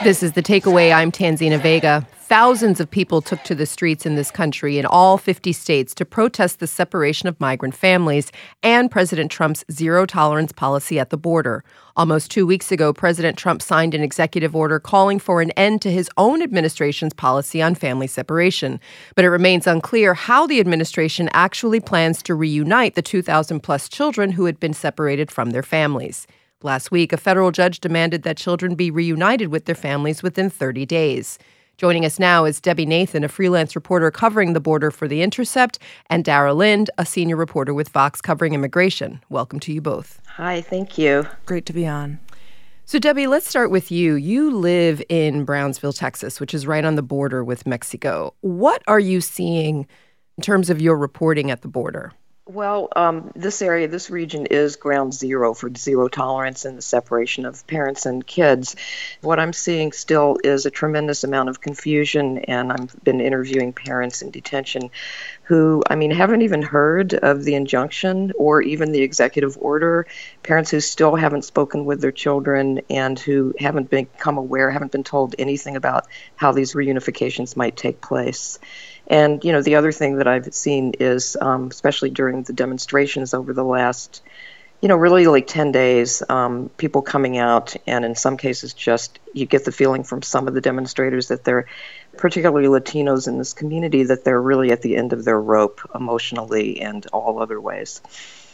This is The Takeaway. I'm Tanzina Vega. Thousands of people took to the streets in this country in all 50 states to protest the separation of migrant families and President Trump's zero-tolerance policy at the border. Almost 2 weeks ago, President Trump signed an executive order calling for an end to his own administration's policy on family separation. But it remains unclear how the administration actually plans to reunite the 2,000-plus children who had been separated from their families. Last week, a federal judge demanded that children be reunited with their families within 30 days. Joining us now is Debbie Nathan, a freelance reporter covering the border for The Intercept, and Dara Lind, a senior reporter with Vox covering immigration. Welcome to you both. Hi, thank you. Great to be on. So, Debbie, let's start with you. You live in Brownsville, Texas, which is right on the border with Mexico. What are you seeing in terms of your reporting at the border? Well, this region is ground zero for zero tolerance and the separation of parents and kids. What I'm seeing still is a tremendous amount of confusion, and I've been interviewing parents in detention who, haven't even heard of the injunction or even the executive order, parents who still haven't spoken with their children and who haven't been told anything about how these reunifications might take place. And, the other thing that I've seen is, especially during the demonstrations over the last, really like 10 days, people coming out, and in some cases you get the feeling from some of the demonstrators that they're, particularly Latinos in this community, that they're really at the end of their rope emotionally and all other ways.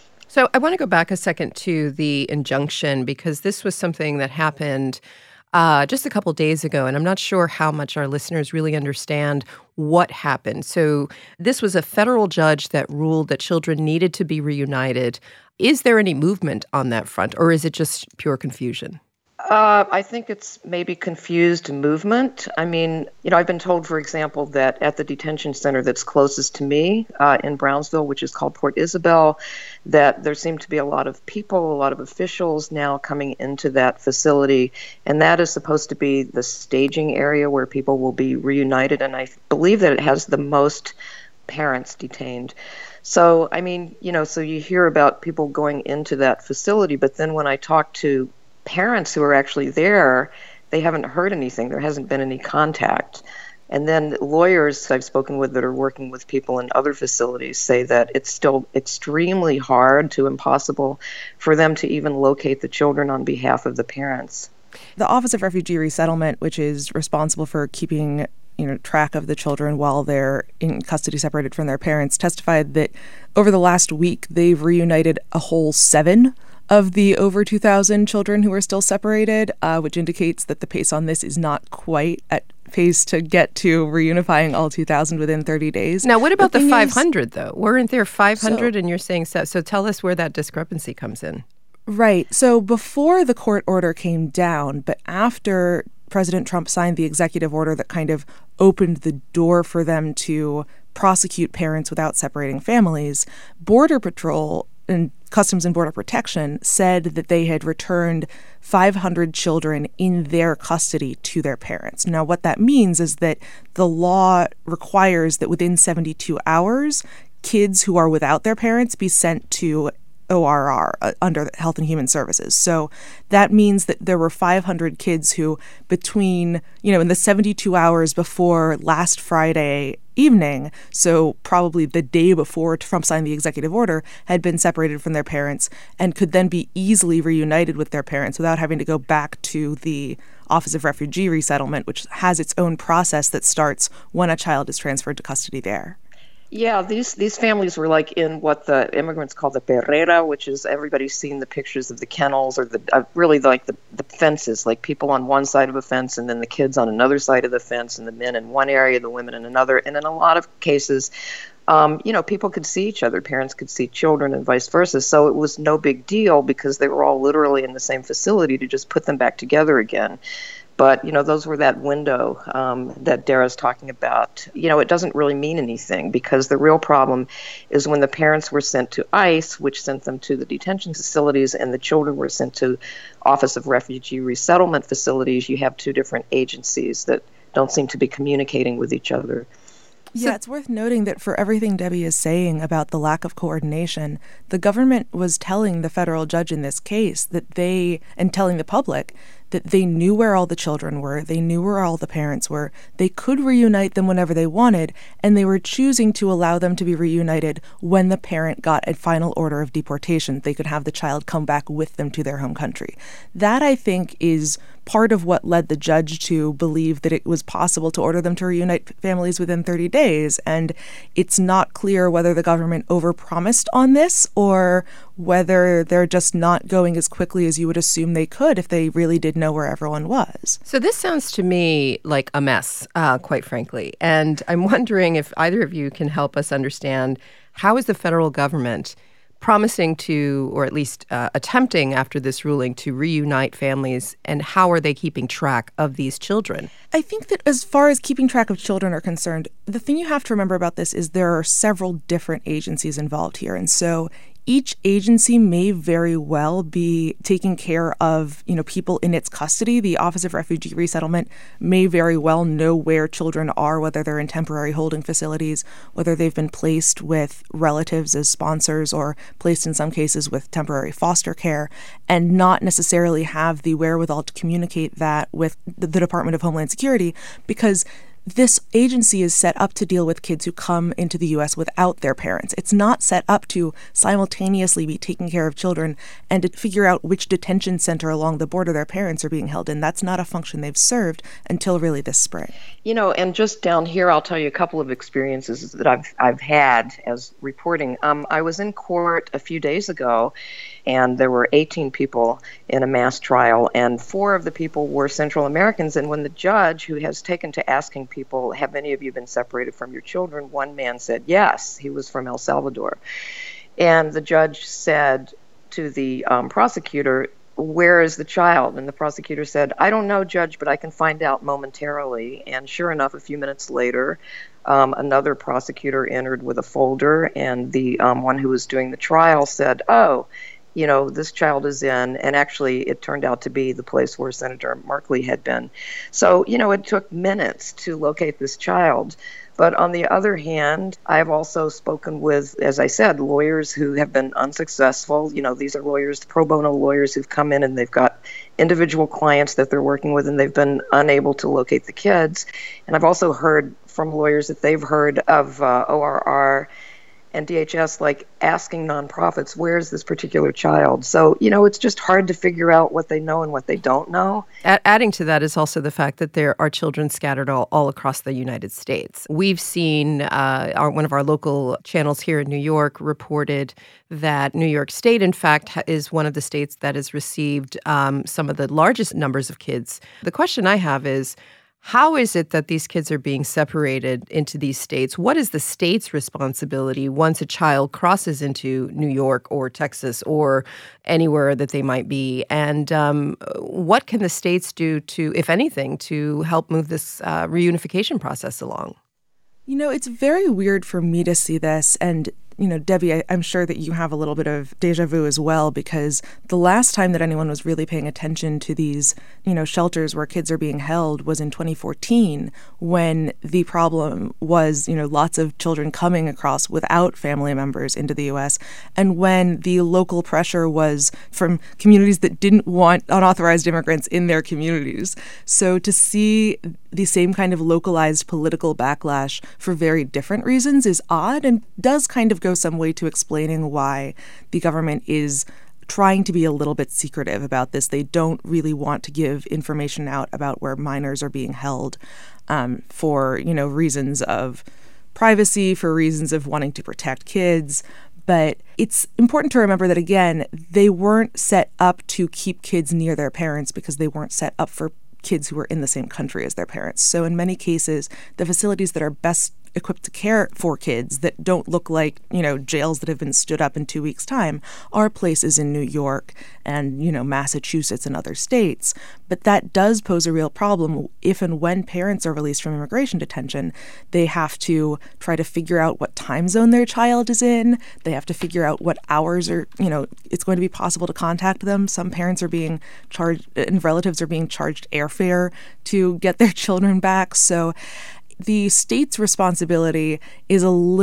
So I want to go back a second to the injunction, because this was something that happened just a couple days ago, and I'm not sure how much our listeners really understand what happened. So this was a federal judge that ruled that children needed to be reunited. Is there any movement on that front, or is it just pure confusion? I think it's maybe confused movement. I've been told, for example, that at the detention center that's closest to me in Brownsville, which is called Port Isabel, that there seem to be a lot of people, a lot of officials now coming into that facility, and that is supposed to be the staging area where people will be reunited, and I believe that it has the most parents detained. So, so you hear about people going into that facility, but then when I talk to parents who are actually there, they haven't heard anything. There hasn't been any contact. And then lawyers I've spoken with that are working with people in other facilities say that it's still extremely hard to impossible for them to even locate the children on behalf of the parents. The Office of Refugee Resettlement, which is responsible for keeping track of the children while they're in custody separated from their parents, testified that over the last week they've reunited a whole 7 of the over 2,000 children who are still separated, which indicates that the pace on this is not quite at pace to get to reunifying all 2,000 within 30 days. Now, what about the 500, though? Weren't there 500 and you're saying so? So tell us where that discrepancy comes in. Right. So before the court order came down, but after President Trump signed the executive order that kind of opened the door for them to prosecute parents without separating families, Border Patrol and Customs and Border Protection said that they had returned 500 children in their custody to their parents. Now, what that means is that the law requires that within 72 hours, kids who are without their parents be sent to ORR, under Health and Human Services. So that means that there were 500 kids who between, in the 72 hours before last Friday evening, so probably the day before Trump signed the executive order, had been separated from their parents and could then be easily reunited with their parents without having to go back to the Office of Refugee Resettlement, which has its own process that starts when a child is transferred to custody there. Yeah, these families were like in what the immigrants call the perrera, which is everybody's seen the pictures of the kennels or the really like the fences, like people on one side of a fence and then the kids on another side of the fence and the men in one area, the women in another. And in a lot of cases, people could see each other, parents could see children and vice versa. So it was no big deal because they were all literally in the same facility to just put them back together again. But, those were that window that Dara's talking about. It doesn't really mean anything because the real problem is when the parents were sent to ICE, which sent them to the detention facilities, and the children were sent to Office of Refugee Resettlement facilities, you have two different agencies that don't seem to be communicating with each other. Yeah, it's worth noting that for everything Debbie is saying about the lack of coordination, the government was telling the federal judge in this case and telling the public that they knew where all the children were, they knew where all the parents were, they could reunite them whenever they wanted, and they were choosing to allow them to be reunited when the parent got a final order of deportation. They could have the child come back with them to their home country. That, I think, is part of what led the judge to believe that it was possible to order them to reunite families within 30 days. And it's not clear whether the government overpromised on this or whether they're just not going as quickly as you would assume they could if they really did know where everyone was. So this sounds to me like a mess, quite frankly. And I'm wondering if either of you can help us understand, how is the federal government promising to, or at least attempting after this ruling, to reunite families, and how are they keeping track of these children? I think that as far as keeping track of children are concerned, the thing you have to remember about this is there are several different agencies involved here. And so each agency may very well be taking care of, people in its custody. The Office of Refugee Resettlement may very well know where children are, whether they're in temporary holding facilities, whether they've been placed with relatives as sponsors or placed in some cases with temporary foster care, and not necessarily have the wherewithal to communicate that with the Department of Homeland Security, because this agency is set up to deal with kids who come into the U.S. without their parents. It's not set up to simultaneously be taking care of children and to figure out which detention center along the border their parents are being held in. That's not a function they've served until really this spring. And just down here, I'll tell you a couple of experiences that I've had as reporting. I was in court a few days ago, and there were 18 people in a mass trial, and 4 of the people were Central Americans. And when the judge, who has taken to asking people, have any of you been separated from your children, one man said yes, he was from El Salvador. And the judge said to the prosecutor, where is the child? And the prosecutor said, I don't know, Judge, but I can find out momentarily. And sure enough, a few minutes later, another prosecutor entered with a folder, and the one who was doing the trial said, this child is in, and actually it turned out to be the place where Senator Markley had been. So, it took minutes to locate this child. But on the other hand, I've also spoken with, as I said, lawyers who have been unsuccessful. These are lawyers, pro bono lawyers who've come in and they've got individual clients that they're working with, and they've been unable to locate the kids. And I've also heard from lawyers that they've heard of ORR and DHS asking nonprofits, where's this particular child? So, it's just hard to figure out what they know and what they don't know. Adding to that is also the fact that there are children scattered all across the United States. We've seen one of our local channels here in New York reported that New York State, in fact, is one of the states that has received some of the largest numbers of kids. The question I have is, how is it that these kids are being separated into these states? What is the state's responsibility once a child crosses into New York or Texas or anywhere that they might be? And what can the states do to, if anything, to help move this reunification process along? It's very weird for me to see this, and Debbie, I'm sure that you have a little bit of deja vu as well, because the last time that anyone was really paying attention to these, shelters where kids are being held was in 2014, when the problem was, lots of children coming across without family members into the U.S., and when the local pressure was from communities that didn't want unauthorized immigrants in their communities. So to see the same kind of localized political backlash for very different reasons is odd, and does kind of go some way to explaining why the government is trying to be a little bit secretive about this. They don't really want to give information out about where minors are being held for, reasons of privacy, for reasons of wanting to protect kids. But it's important to remember that, again, they weren't set up to keep kids near their parents because they weren't set up for kids who are in the same country as their parents. So in many cases, the facilities that are best equipped to care for kids that don't look like, jails that have been stood up in 2 weeks' time are places in New York and, Massachusetts and other states. But that does pose a real problem if and when parents are released from immigration detention. They have to try to figure out what time zone their child is in. They have to figure out what hours it's going to be possible to contact them. Some parents are being charged, and relatives are being charged airfare to get their children back. So the state's responsibility is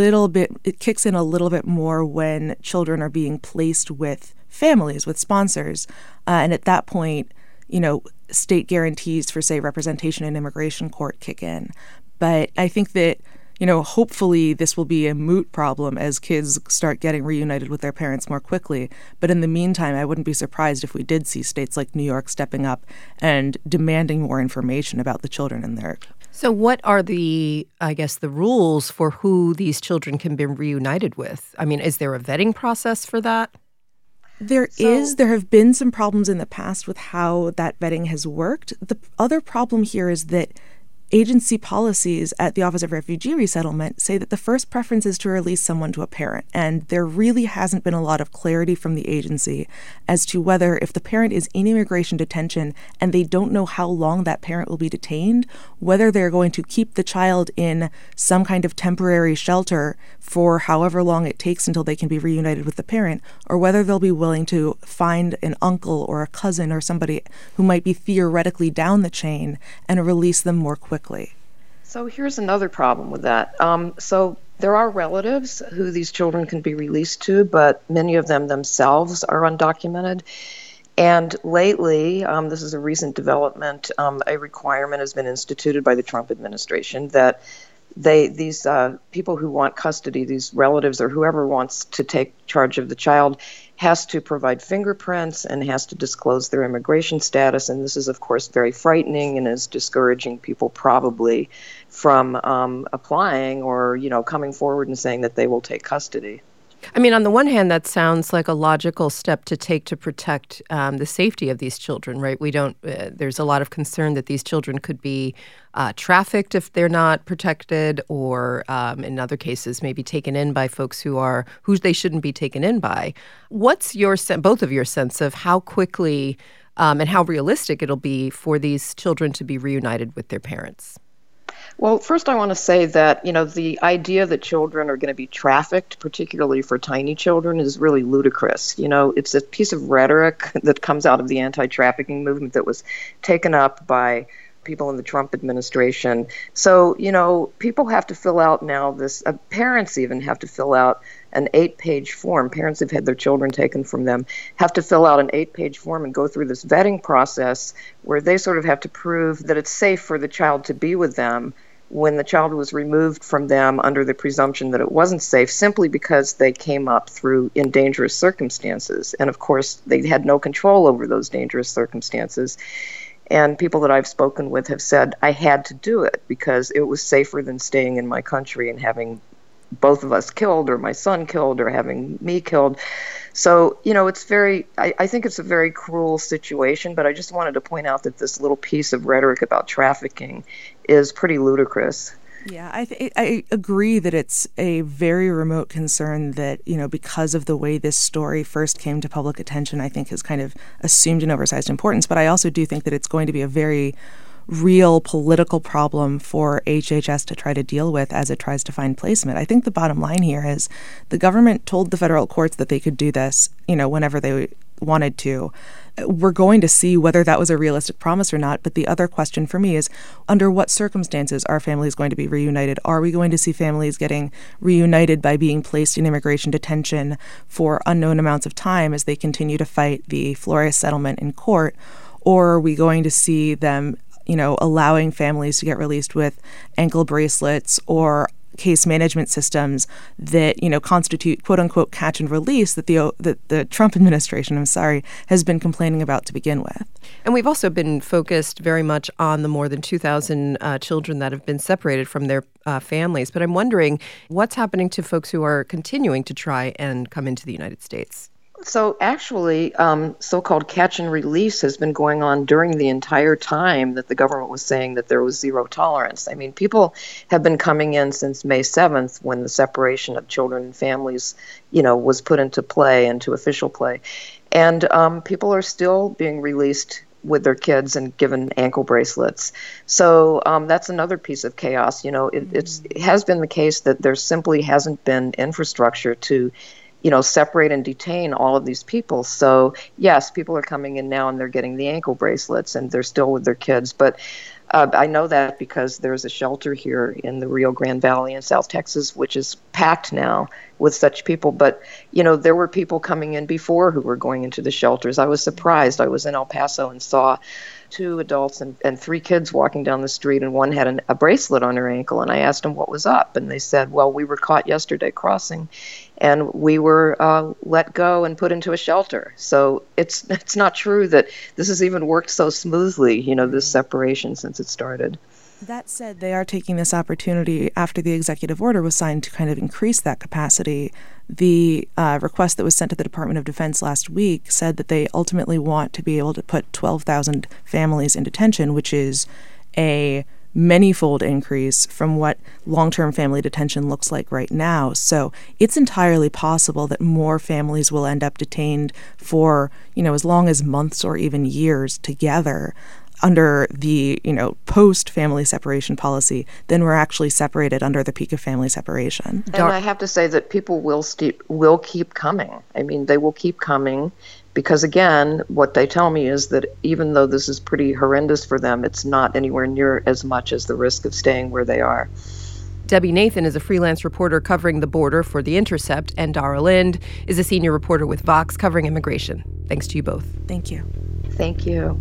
it kicks in a little bit more when children are being placed with families, with sponsors. And at that point, state guarantees for, say, representation in immigration court kick in. But I think that, hopefully this will be a moot problem as kids start getting reunited with their parents more quickly. But in the meantime, I wouldn't be surprised if we did see states like New York stepping up and demanding more information about the children in there. So what are the rules for who these children can be reunited with? I mean, is there a vetting process for that? There have been some problems in the past with how that vetting has worked. The other problem here is that agency policies at the Office of Refugee Resettlement say that the first preference is to release someone to a parent, and there really hasn't been a lot of clarity from the agency as to whether, if the parent is in immigration detention and they don't know how long that parent will be detained, whether they're going to keep the child in some kind of temporary shelter for however long it takes until they can be reunited with the parent, or whether they'll be willing to find an uncle or a cousin or somebody who might be theoretically down the chain and release them more quickly. So here's another problem with that. So there are relatives who these children can be released to, but many of them themselves are undocumented. And lately, this is a recent development, a requirement has been instituted by the Trump administration that these people who want custody, these relatives or whoever wants to take charge of the child, has to provide fingerprints and has to disclose their immigration status. And this is, of course, very frightening and is discouraging people probably from applying or, coming forward and saying that they will take custody. I mean, on the one hand, that sounds like a logical step to take to protect the safety of these children, right? There's a lot of concern that these children could be trafficked if they're not protected, or in other cases, maybe taken in by folks who they shouldn't be taken in by. What's both of your sense of how quickly and how realistic it'll be for these children to be reunited with their parents? Well, first I want to say that, the idea that children are going to be trafficked, particularly for tiny children, is really ludicrous. It's a piece of rhetoric that comes out of the anti-trafficking movement that was taken up by people in the Trump administration. So, people have to fill out now parents even have to fill out an 8-page form. Parents who've had their children taken from them have to fill out an 8-page form and go through this vetting process where they sort of have to prove that it's safe for the child to be with them when the child was removed from them under the presumption that it wasn't safe, simply because they came up in dangerous circumstances. And of course, they had no control over those dangerous circumstances. And people that I've spoken with have said, I had to do it because it was safer than staying in my country and having both of us killed or my son killed or having me killed. So, I think it's a very cruel situation, but I just wanted to point out that this little piece of rhetoric about trafficking is pretty ludicrous. Yeah, I agree that it's a very remote concern that, because of the way this story first came to public attention, I think has kind of assumed an oversized importance. But I also do think that it's going to be a very real political problem for HHS to try to deal with as it tries to find placement. I think the bottom line here is the government told the federal courts that they could do this, whenever they wanted to. We're going to see whether that was a realistic promise or not. But the other question for me is, under what circumstances are families going to be reunited? Are we going to see families getting reunited by being placed in immigration detention for unknown amounts of time as they continue to fight the Flores settlement in court? Or are we going to see them allowing families to get released with ankle bracelets or case management systems that, constitute quote unquote catch and release that the Trump administration, has been complaining about to begin with. And we've also been focused very much on the more than 2,000 children that have been separated from their families. But I'm wondering what's happening to folks who are continuing to try and come into the United States. So actually, so-called catch and release has been going on during the entire time that the government was saying that there was zero tolerance. I mean, people have been coming in since May 7th when the separation of children and families, was put into official play. And people are still being released with their kids and given ankle bracelets. So that's another piece of chaos. It has been the case that there simply hasn't been infrastructure to separate and detain all of these people. So yes, people are coming in now and they're getting the ankle bracelets and they're still with their kids. But I know that because there's a shelter here in the Rio Grande Valley in South Texas, which is packed now with such people. But, there were people coming in before who were going into the shelters. I was surprised. I was in El Paso and saw two adults and three kids walking down the street, and one had a bracelet on her ankle. And I asked them what was up, and they said, well, we were caught yesterday crossing, and we were let go and put into a shelter. So it's not true that this has even worked so smoothly, this separation since it started. That said, they are taking this opportunity after the executive order was signed to kind of increase that capacity. The request that was sent to the Department of Defense last week said that they ultimately want to be able to put 12,000 families in detention, which is a many-fold increase from what long-term family detention looks like right now. So it's entirely possible that more families will end up detained for, as long as months or even years together under the, post-family separation policy than were actually separated under the peak of family separation. And I have to say that people will keep coming. I mean, they will keep coming because, again, what they tell me is that even though this is pretty horrendous for them, it's not anywhere near as much as the risk of staying where they are. Debbie Nathan is a freelance reporter covering the border for The Intercept, and Dara Lind is a senior reporter with Vox covering immigration. Thanks to you both. Thank you. Thank you.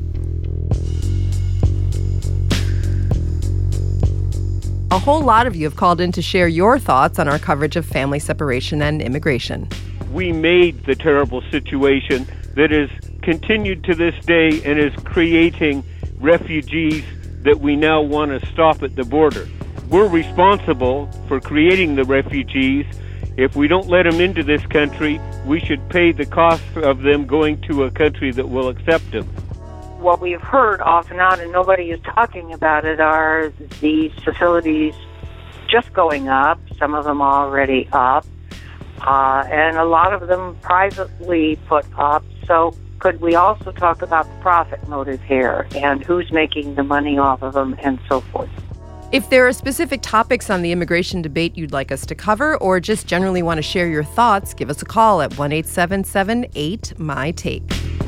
A whole lot of you have called in to share your thoughts on our coverage of family separation and immigration. We made the terrible situation that is continued to this day and is creating refugees that we now want to stop at the border. We're responsible for creating the refugees. If we don't let them into this country, we should pay the cost of them going to a country that will accept them. What we've heard off and on, and nobody is talking about it, are these facilities just going up, some of them already up, and a lot of them privately put up. So could we also talk about the profit motive here and who's making the money off of them and so forth? If there are specific topics on the immigration debate you'd like us to cover or just generally want to share your thoughts, give us a call at 1-877-8-MY-TAPE.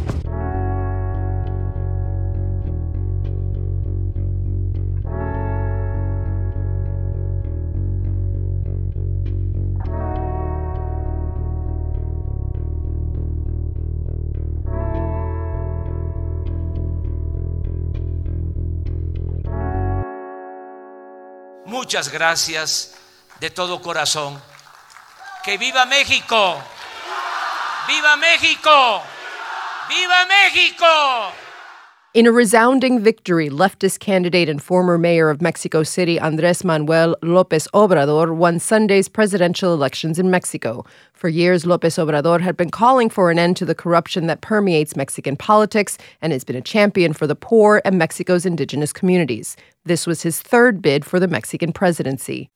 Muchas gracias de todo corazón. ¡Que viva México! ¡Viva México! ¡Viva México! In a resounding victory, leftist candidate and former mayor of Mexico City, Andrés Manuel López Obrador, won Sunday's presidential elections in Mexico. For years, López Obrador had been calling for an end to the corruption that permeates Mexican politics and has been a champion for the poor and Mexico's indigenous communities. This was his third bid for the Mexican presidency.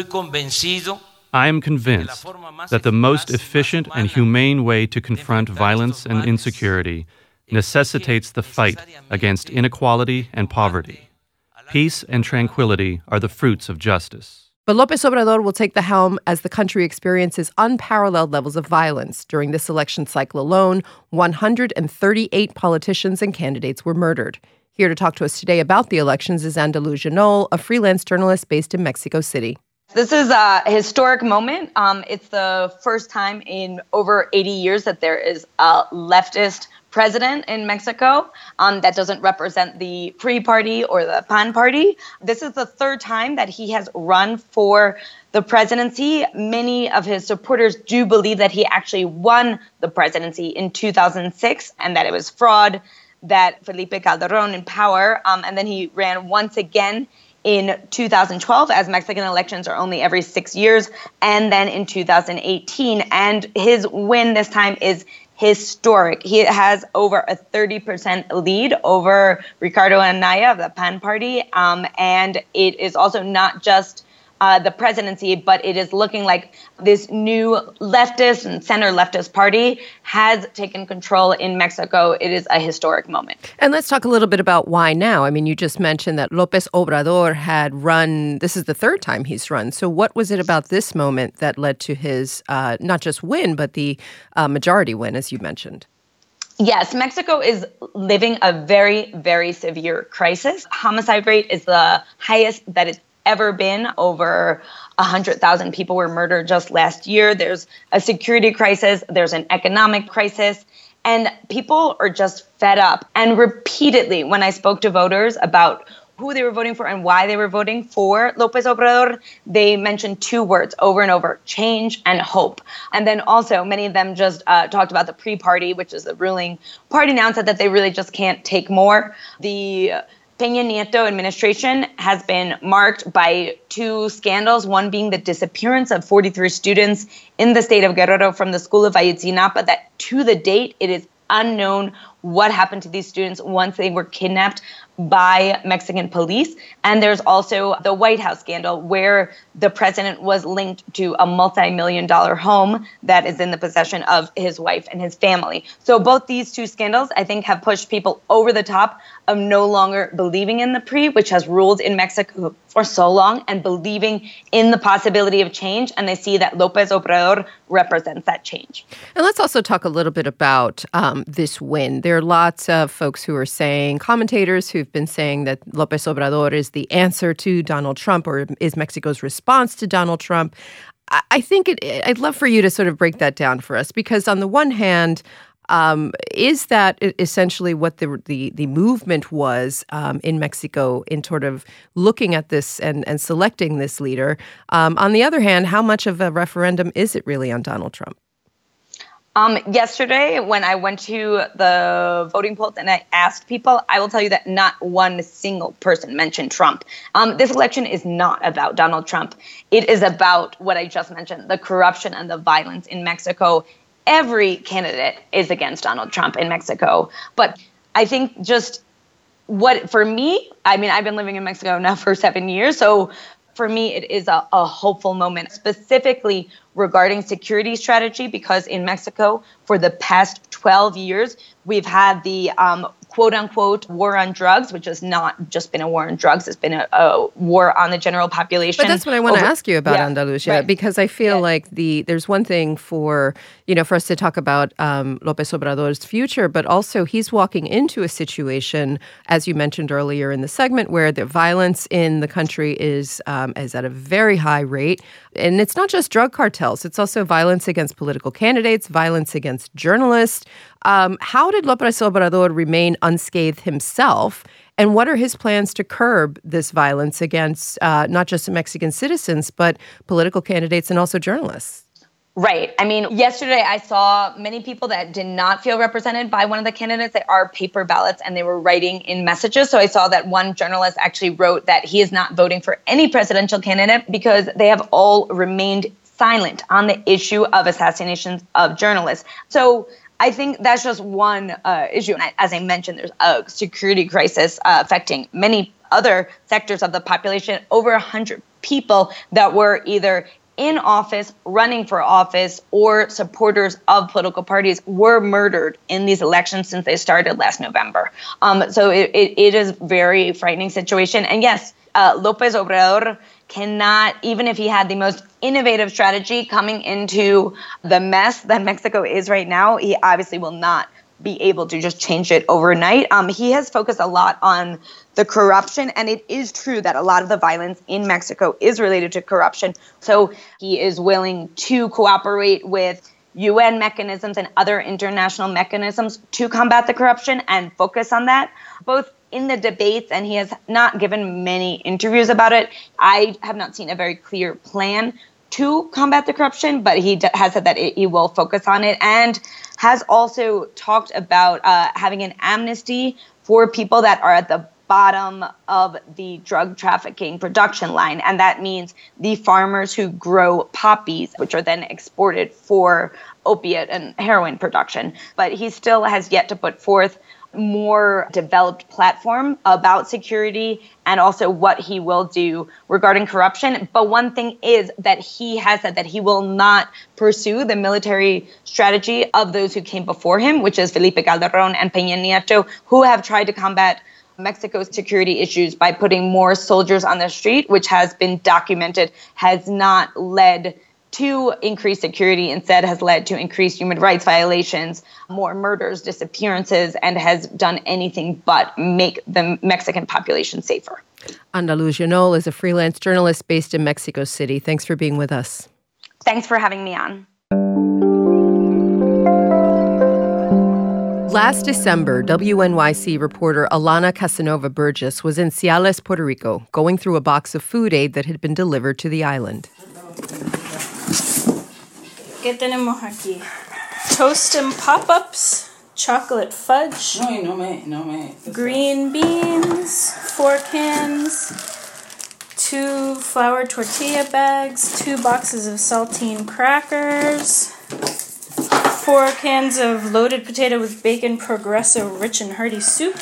I am convinced that the most efficient and humane way to confront violence and insecurity necessitates the fight against inequality and poverty. Peace and tranquility are the fruits of justice. But López Obrador will take the helm as the country experiences unparalleled levels of violence. During this election cycle alone, 138 politicians and candidates were murdered. Here to talk to us today about the elections is Andalusia Noel, a freelance journalist based in Mexico City. This is a historic moment. It's the first time in over 80 years that there is a leftist president in Mexico that doesn't represent the PRI party or the PAN party. This is the third time that he has run for the presidency. Many of his supporters do believe that he actually won the presidency in 2006 and that it was fraud, that Felipe Calderón in power, and then he ran once again in 2012, as Mexican elections are only every 6 years, and then in 2018. And his win this time is historic. He has over a 30% lead over Ricardo Anaya of the PAN party. And it is also not just the presidency, but it is looking like this new leftist and center leftist party has taken control in Mexico. It is a historic moment. And let's talk a little bit about why now. I mean, you just mentioned that López Obrador had run, this is the third time he's run. So what was it about this moment that led to his not just win, but the majority win, as you mentioned? Yes, Mexico is living a very, very severe crisis. Homicide rate is the highest that it's ever been. Over 100,000 people were murdered just last year. There's a security crisis. There's an economic crisis. And people are just fed up. And repeatedly, when I spoke to voters about who they were voting for and why they were voting for López Obrador, they mentioned two words over and over: change and hope. And then also many of them just talked about the pre-party, which is the ruling party now, and said that they really just can't take more. The Peña Nieto administration has been marked by two scandals, one being the disappearance of 43 students in the state of Guerrero from the school of Ayotzinapa, that to the date it is unknown what happened to these students once they were kidnapped by Mexican police. And there's also the White House scandal, where the president was linked to a multi-million-dollar home that is in the possession of his wife and his family. So both these two scandals, I think, have pushed people over the top of no longer believing in the PRI, which has ruled in Mexico for so long, and believing in the possibility of change. And they see that López Obrador represents that change. And let's also talk a little bit about this win. There are lots of folks who are saying, commentators who've been saying that López Obrador is the answer to Donald Trump, or is Mexico's response to Donald Trump. I think I'd love for you to sort of break that down for us, because on the one hand, is that essentially what the movement was in Mexico in sort of looking at this and selecting this leader? On the other hand, how much of a referendum is it really on Donald Trump? Yesterday, when I went to the voting polls and I asked people, I will tell you that not one single person mentioned Trump. This election is not about Donald Trump. It is about what I just mentioned, the corruption and the violence in Mexico. Every candidate is against Donald Trump in Mexico. But I think just for me, I mean, I've been living in Mexico now for 7 years. So for me, it is a hopeful moment, specifically regarding security strategy, because in Mexico, for the past 12 years, we've had the quote-unquote war on drugs, which has not just been a war on drugs. It's been a war on the general population. But that's what I want to ask you about, Andalucia, right. Because I feel like there's one thing for us to talk about López Obrador's future, but also he's walking into a situation, as you mentioned earlier in the segment, where the violence in the country is at a very high rate. And it's not just drug cartels. It's also violence against political candidates, violence against journalists. How did López Obrador remain unscathed himself? And what are his plans to curb this violence against not just Mexican citizens, but political candidates and also journalists? Right. I mean, yesterday I saw many people that did not feel represented by one of the candidates. They are paper ballots and they were writing in messages. So I saw that one journalist actually wrote that he is not voting for any presidential candidate because they have all remained silent on the issue of assassinations of journalists. So I think that's just one issue. And as I mentioned, there's a security crisis affecting many other sectors of the population. Over 100 people that were either in office, running for office, or supporters of political parties were murdered in these elections since they started last November. So it is a very frightening situation. And yes, López Obrador cannot, even if he had the most innovative strategy coming into the mess that Mexico is right now, he obviously will not be able to just change it overnight. He has focused a lot on the corruption, and it is true that a lot of the violence in Mexico is related to corruption. So he is willing to cooperate with UN mechanisms and other international mechanisms to combat the corruption and focus on that, both in the debates, and he has not given many interviews about it. I have not seen a very clear plan to combat the corruption, but he has said that he will focus on it, and has also talked about having an amnesty for people that are at the bottom of the drug trafficking production line. And that means the farmers who grow poppies, which are then exported for opiate and heroin production. But he still has yet to put forth more developed platform about security and also what he will do regarding corruption. But one thing is that he has said that he will not pursue the military strategy of those who came before him, which is Felipe Calderón and Peña Nieto, who have tried to combat Mexico's security issues by putting more soldiers on the street, which has been documented, has not led to increased security, instead has led to increased human rights violations, more murders, disappearances, and has done anything but make the Mexican population safer. Andalucia Noll is a freelance journalist based in Mexico City. Thanks for being with us. Thanks for having me on. Last December, WNYC reporter Alana Casanova Burgess was in Ciales, Puerto Rico, going through a box of food aid that had been delivered to the island. ¿Qué tenemos aquí? Toast and pop-ups, chocolate fudge, green beans, 4 cans, 2 flour tortilla bags, 2 boxes of saltine crackers, 4 cans of loaded potato with bacon Progresso rich and hearty soup.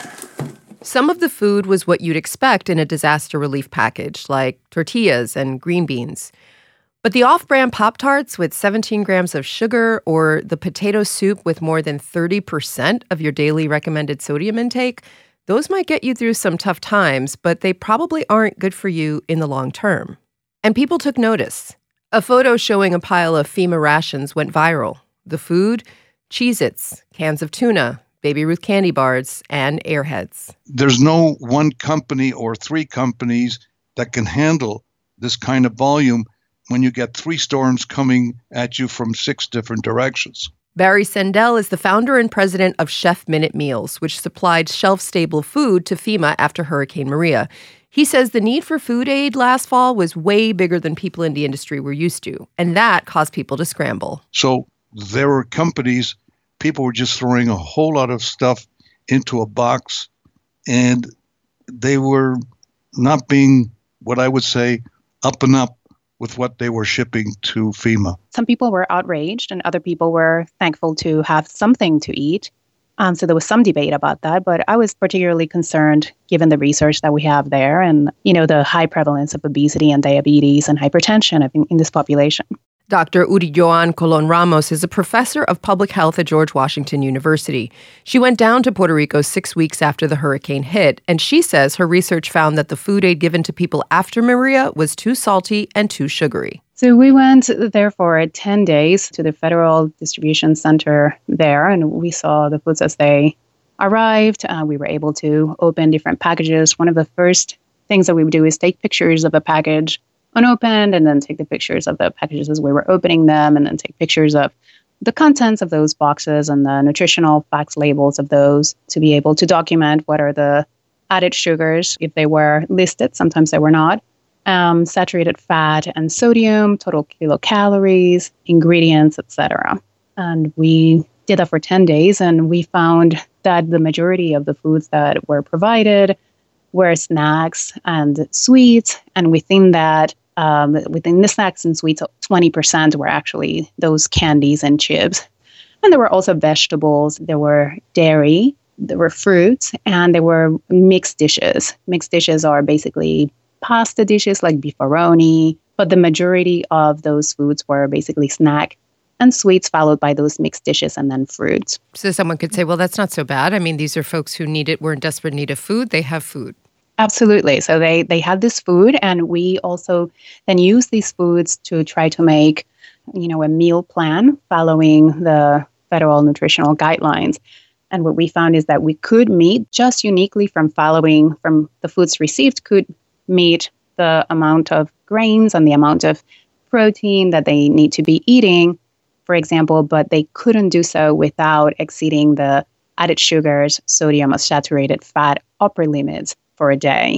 Some of the food was what you'd expect in a disaster relief package, like tortillas and green beans. But the off-brand Pop-Tarts with 17 grams of sugar or the potato soup with more than 30% of your daily recommended sodium intake, those might get you through some tough times, but they probably aren't good for you in the long term. And people took notice. A photo showing a pile of FEMA rations went viral. The food? Cheez-Its, cans of tuna, Baby Ruth candy bars, and Airheads. There's no one company or 3 companies that can handle this kind of volume when you get 3 storms coming at you from 6 different directions. Barry Sendell is the founder and president of Chef Minute Meals, which supplied shelf-stable food to FEMA after Hurricane Maria. He says the need for food aid last fall was way bigger than people in the industry were used to, and that caused people to scramble. So there were companies, people were just throwing a whole lot of stuff into a box, and they were not being, what I would say, up and up with what they were shipping to FEMA. Some people were outraged and other people were thankful to have something to eat. So there was some debate about that, but I was particularly concerned given the research that we have there and, the high prevalence of obesity and diabetes and hypertension in this population. Dr. Urijoan Colon Ramos is a professor of public health at George Washington University. She went down to Puerto Rico 6 weeks after the hurricane hit, and she says her research found that the food aid given to people after Maria was too salty and too sugary. So we went there for 10 days to the Federal Distribution Center there, and we saw the foods as they arrived. We were able to open different packages. One of the first things that we would do is take pictures of a package unopened and then take the pictures of the packages as we were opening them and then take pictures of the contents of those boxes and the nutritional facts labels of those to be able to document what are the added sugars, if they were listed, sometimes they were not, saturated fat and sodium, total kilocalories, ingredients, etc. And we did that for 10 days and we found that the majority of the foods that were provided were snacks and sweets, and within that, within the snacks and sweets, 20% were actually those candies and chips. And there were also vegetables, there were dairy, there were fruits, and there were mixed dishes. Mixed dishes are basically pasta dishes like beefaroni, but the majority of those foods were basically snack and sweets, followed by those mixed dishes and then fruits. So someone could say, well, that's not so bad. I mean, these are folks who were in desperate need of food. They have food. Absolutely. So they had this food, and we also then use these foods to try to make, a meal plan following the federal nutritional guidelines. And what we found is that we could meet just uniquely from the foods received, could meet the amount of grains and the amount of protein that they need to be eating, for example, but they couldn't do so without exceeding the added sugars, sodium, or saturated fat upper limits for a day.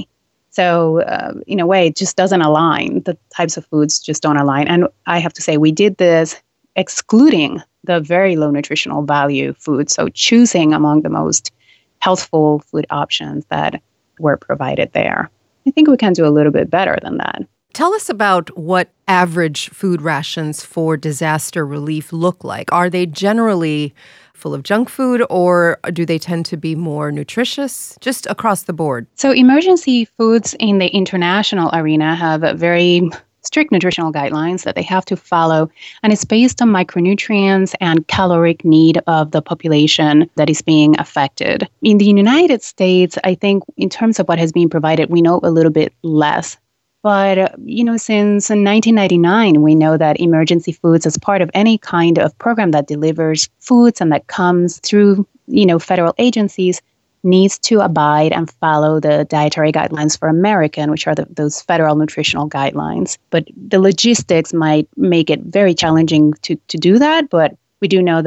So in a way, it just doesn't align. The types of foods just don't align. And I have to say, we did this excluding the very low nutritional value foods. So choosing among the most healthful food options that were provided there. I think we can do a little bit better than that. Tell us about what average food rations for disaster relief look like. Are they generally full of junk food, or do they tend to be more nutritious, just across the board? So emergency foods in the international arena have very strict nutritional guidelines that they have to follow, and it's based on micronutrients and caloric need of the population that is being affected. In the United States, I think in terms of what has been provided, we know a little bit less. But, since 1999, we know that emergency foods, as part of any kind of program that delivers foods and that comes through, federal agencies, needs to abide and follow the dietary guidelines for American, which are those federal nutritional guidelines. But the logistics might make it very challenging to do that. But we do know that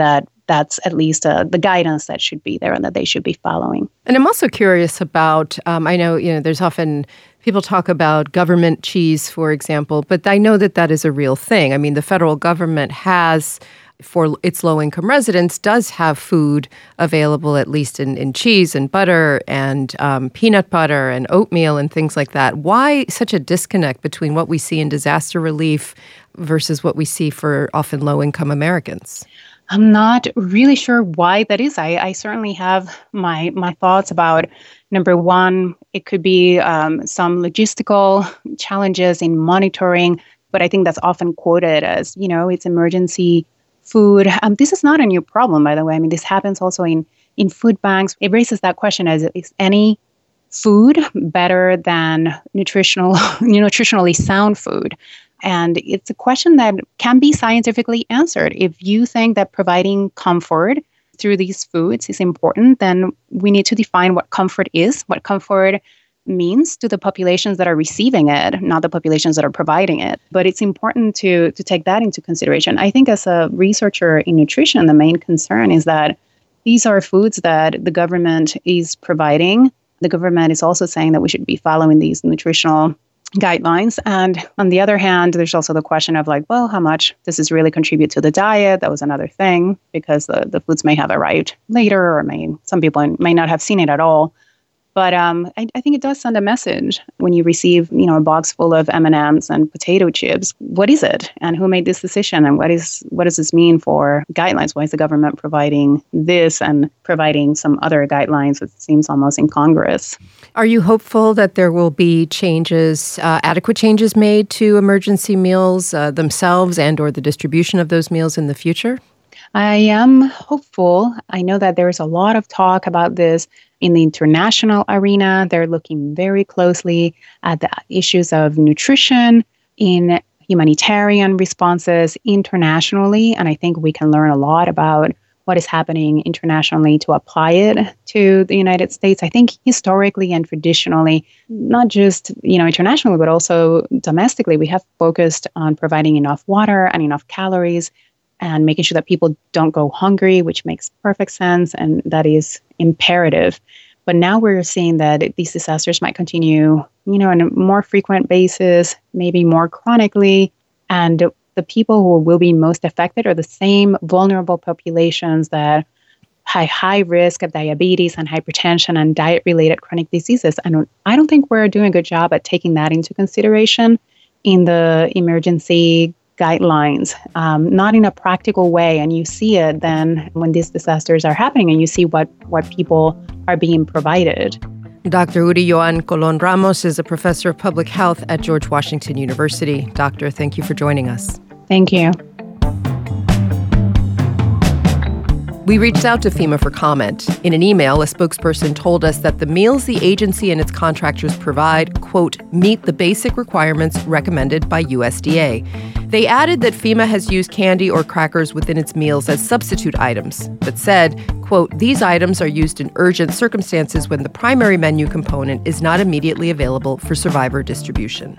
that's at least the guidance that should be there and that they should be following. And I'm also curious about, I know, there's often people talk about government cheese, for example, but I know that is a real thing. I mean, the federal government has, for its low-income residents, does have food available, at least in cheese and butter and peanut butter and oatmeal and things like that. Why such a disconnect between what we see in disaster relief versus what we see for often low-income Americans? I'm not really sure why that is. I certainly have my thoughts about, number one, it could be some logistical challenges in monitoring, but I think that's often quoted as, it's emergency food. This is not a new problem, by the way. I mean, this happens also in food banks. It raises that question as, is any food better than nutritionally sound food? And it's a question that can be scientifically answered. If you think that providing comfort through these foods is important, then we need to define what comfort is, what comfort means to the populations that are receiving it, not the populations that are providing it. But it's important to take that into consideration. I think as a researcher in nutrition, the main concern is that these are foods that the government is providing. The government is also saying that we should be following these nutritional guidelines. And on the other hand, there's also the question of how much does this really contribute to the diet? That was another thing, because the foods may have arrived later, or some people may not have seen it at all. But I think it does send a message when you receive, a box full of M&Ms and potato chips. What is it? And who made this decision? And what does this mean for guidelines? Why is the government providing this and providing some other guidelines? It seems almost incongruous. Are you hopeful that there will be changes, adequate changes made to emergency meals themselves and or the distribution of those meals in the future? I am hopeful. I know that there's a lot of talk about this in the international arena. They're looking very closely at the issues of nutrition in humanitarian responses internationally. And I think we can learn a lot about what is happening internationally to apply it to the United States. I think historically and traditionally, not just, internationally, but also domestically, we have focused on providing enough water and enough calories and making sure that people don't go hungry, which makes perfect sense, and that is imperative. But now we're seeing that these disasters might continue, on a more frequent basis, maybe more chronically, and the people who will be most affected are the same vulnerable populations that have high risk of diabetes and hypertension and diet-related chronic diseases. And I don't think we're doing a good job at taking that into consideration in the emergency guidelines, not in a practical way. And you see it then when these disasters are happening and you see what people are being provided. Dr. Uri Joan Colon Ramos is a professor of public health at George Washington University. Doctor, thank you for joining us. Thank you. We reached out to FEMA for comment. In an email, a spokesperson told us that the meals the agency and its contractors provide, quote, meet the basic requirements recommended by USDA. They added that FEMA has used candy or crackers within its meals as substitute items, but said, quote, these items are used in urgent circumstances when the primary menu component is not immediately available for survivor distribution.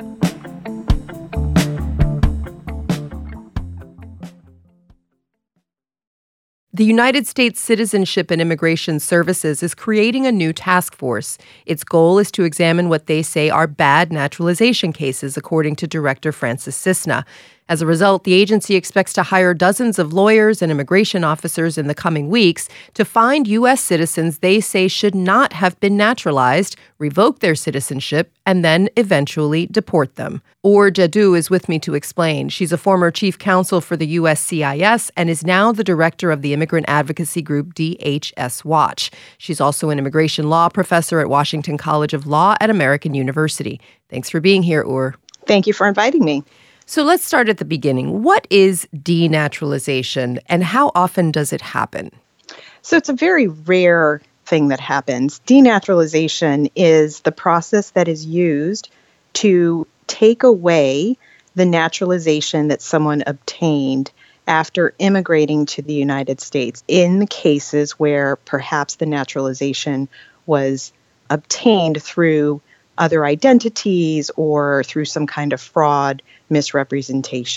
The United States Citizenship and Immigration Services is creating a new task force. Its goal is to examine what they say are bad naturalization cases, according to Director Francis Cisna. As a result, the agency expects to hire dozens of lawyers and immigration officers in the coming weeks to find U.S. citizens they say should not have been naturalized, revoke their citizenship, and then eventually deport them. Or Jadu is with me to explain. She's a former chief counsel for the USCIS and is now the director of the immigrant advocacy group DHS Watch. She's also an immigration law professor at Washington College of Law at American University. Thanks for being here, Ur. Thank you for inviting me. So let's start at the beginning. What is denaturalization and how often does it happen? So it's a very rare thing that happens. Denaturalization is the process that is used to take away the naturalization that someone obtained after immigrating to the United States in the cases where perhaps the naturalization was obtained through other identities or through some kind of fraud, misrepresentation.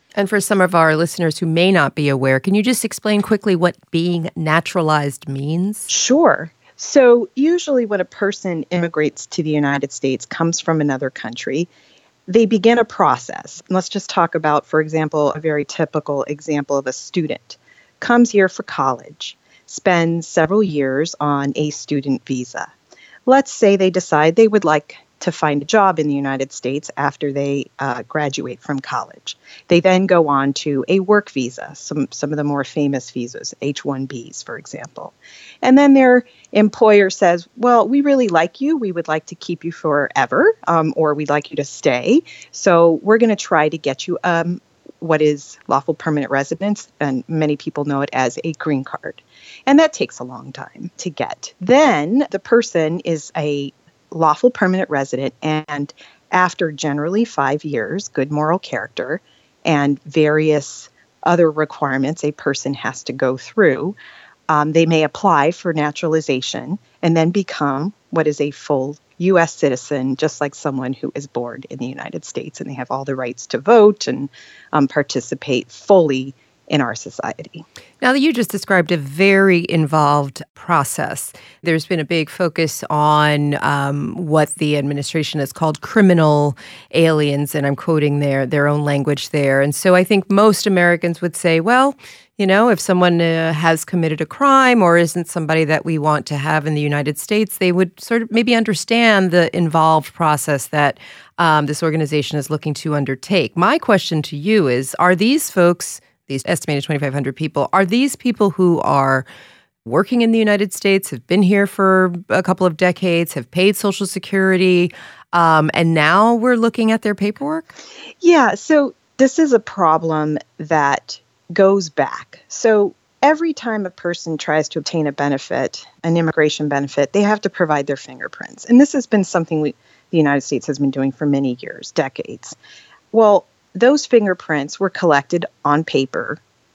And for some of our listeners who may not be aware, can you just explain quickly what being naturalized means? Sure. So usually when a person immigrates to the United States, comes from another country, they begin a process. Let's just talk about, for example, a very typical example of a student. Comes here for college, spends several years on a student visa. Let's say they decide they would like to find a job in the United States after they graduate from college. They then go on to a work visa, some of the more famous visas, H-1Bs, for example. And then their employer says, well, we really like you. We would like to keep you forever, or we'd like you to stay. So we're going to try to get you what is lawful permanent residence, and many people know it as a green card. And that takes a long time to get. Then the person is a lawful permanent resident, and after generally 5 years, good moral character, and various other requirements a person has to go through, they may apply for naturalization and then become what is a full U.S. citizen, just like someone who is born in the United States, and they have all the rights to vote and participate fully in our society. Now that you just described a very involved process, there's been a big focus on what the administration has called criminal aliens, and I'm quoting their own language there. And so I think most Americans would say, well, you know, if someone has committed a crime or isn't somebody that we want to have in the United States, they would sort of maybe understand the involved process that this organization is looking to undertake. My question to you is, are these folks, these estimated 2,500 people, are these people who are working in the United States, have been here for a couple of decades, have paid Social Security, and now we're looking at their paperwork? Yeah, so this is a problem that goes back. So every time a person tries to obtain a benefit, an immigration benefit, they have to provide their fingerprints. And this has been something the United States has been doing for many years, decades. Well, those fingerprints were collected on paper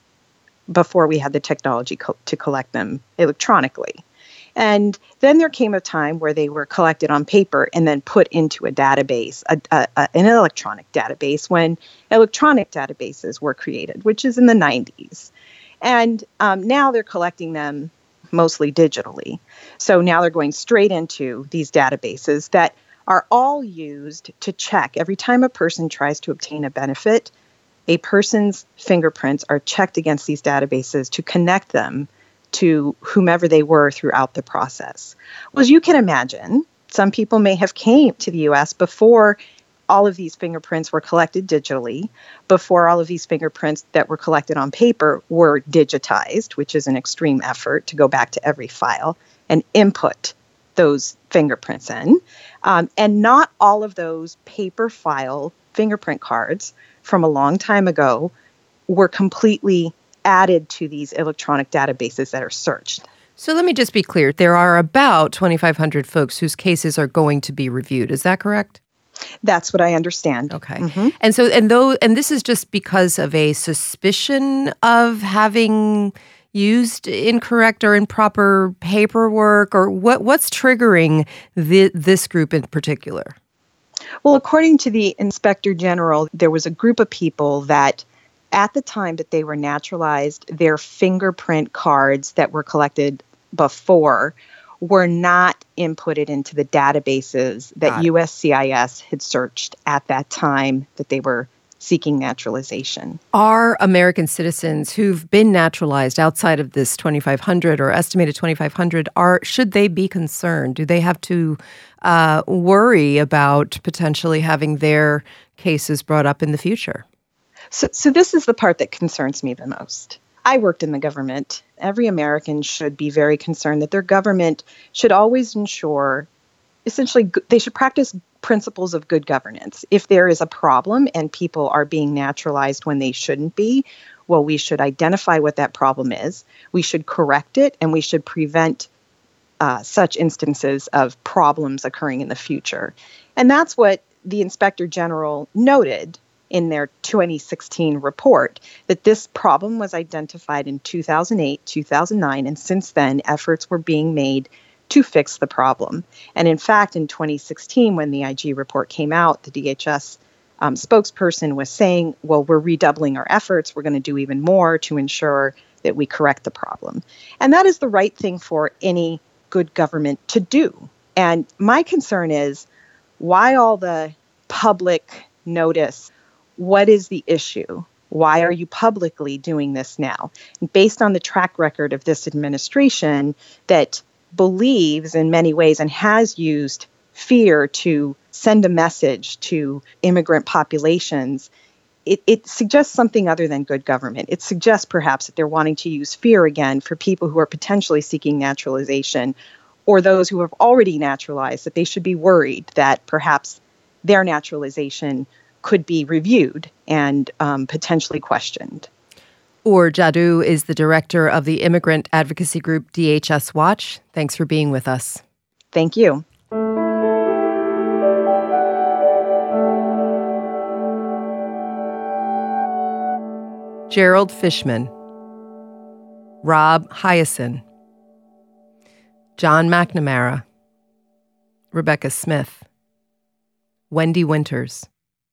before we had the technology to collect them electronically. And then there came a time where they were collected on paper and then put into a database, an electronic database, when electronic databases were created, which is in the 90s. And now they're collecting them mostly digitally. So now they're going straight into these databases that are all used to check. Every time a person tries to obtain a benefit, a person's fingerprints are checked against these databases to connect them to whomever they were throughout the process. Well, as you can imagine, some people may have came to the U.S. before all of these fingerprints were collected digitally, before all of these fingerprints that were collected on paper were digitized, which is an extreme effort to go back to every file and input those fingerprints in. And not all of those paper file fingerprint cards from a long time ago were completely added to these electronic databases that are searched. So let me just be clear. There are about 2,500 folks whose cases are going to be reviewed. Is that correct? That's what I understand. Okay. Mm-hmm. And this is just because of a suspicion of having used incorrect or improper paperwork, or what's triggering this group in particular? Well, according to the Inspector General, there was a group of people that at the time that they were naturalized, their fingerprint cards that were collected before were not inputted into the databases that USCIS had searched at that time that they were seeking naturalization. Are American citizens who've been naturalized outside of this 2,500 or estimated 2,500, should they be concerned? Do they have to worry about potentially having their cases brought up in the future? So this is the part that concerns me the most. I worked in the government. Every American should be very concerned that their government should always ensure, essentially, they should practice principles of good governance. If there is a problem and people are being naturalized when they shouldn't be, well, we should identify what that problem is. We should correct it, and we should prevent such instances of problems occurring in the future. And that's what the Inspector General noted in their 2016 report, that this problem was identified in 2008, 2009, and since then, efforts were being made to fix the problem. And in fact, in 2016, when the IG report came out, the DHS spokesperson was saying, well, we're redoubling our efforts. We're going to do even more to ensure that we correct the problem. And that is the right thing for any good government to do. And my concern is, why all the public notice? What is the issue? Why are you publicly doing this now? Based on the track record of this administration that believes in many ways and has used fear to send a message to immigrant populations, it suggests something other than good government. It suggests perhaps that they're wanting to use fear again for people who are potentially seeking naturalization, or those who have already naturalized, that they should be worried that perhaps their naturalization could be reviewed and potentially questioned. Or Jadoo is the director of the immigrant advocacy group DHS Watch. Thanks for being with us. Thank you. Gerald Fishman, Rob Hyacin, John McNamara, Rebecca Smith, Wendy Winters.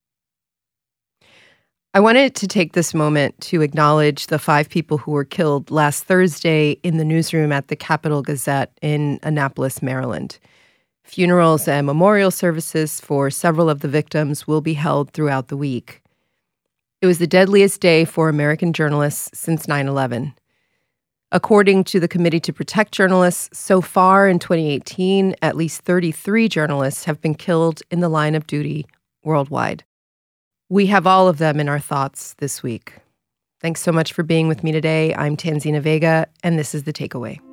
I wanted to take this moment to acknowledge the 5 people who were killed last Thursday in the newsroom at the Capital Gazette in Annapolis, Maryland. Funerals and memorial services for several of the victims will be held throughout the week. It was the deadliest day for American journalists since 9/11. According to the Committee to Protect Journalists, so far in 2018, at least 33 journalists have been killed in the line of duty worldwide. We have all of them in our thoughts this week. Thanks so much for being with me today. I'm Tanzina Vega, and this is The Takeaway.